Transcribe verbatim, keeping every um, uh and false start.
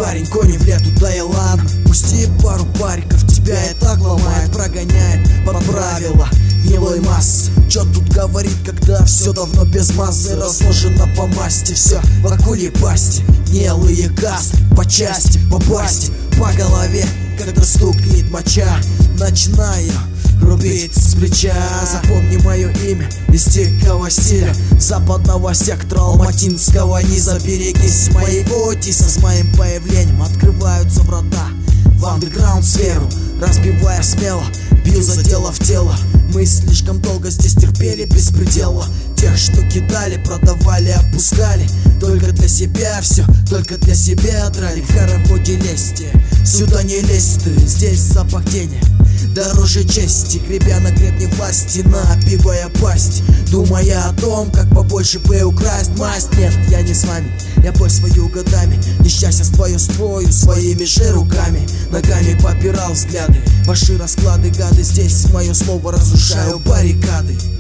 парень, кони в лету, да и ладно. Пусти пару париков, тебя и так ломает, прогоняет под правила гнилой массы. Чё тут говорить, когда все давно без массы, разложено по масти, все в акуле пасти. Гнилые касты по части, по басти, по голове, когда стукнет моча. Начинаю рубить с плеча. Запомни мое имя из дикого стиля западного сектора алматинского низа. Берегись моего тиса, с моим появлением открываются врата в андеграунд сферу. Разбивая смело, бью за дело в тело. Мы слишком долго здесь терпели беспредела. Тех, что кидали, продавали, опускали. Только для себя все, только для себя драли. В хороводе лезьте, сюда не лезь ты. Здесь запах тени дороже чести. Гребя на гребне власти, напивая пасть, думая о том, как побольше бы украсть масть. Нет, я не с вами, я бой свою годами. Несчастье свое строю своими же руками. Ногами попирал взгляды, ваши расклады, гады. Здесь мое слово разрушаю баррикады.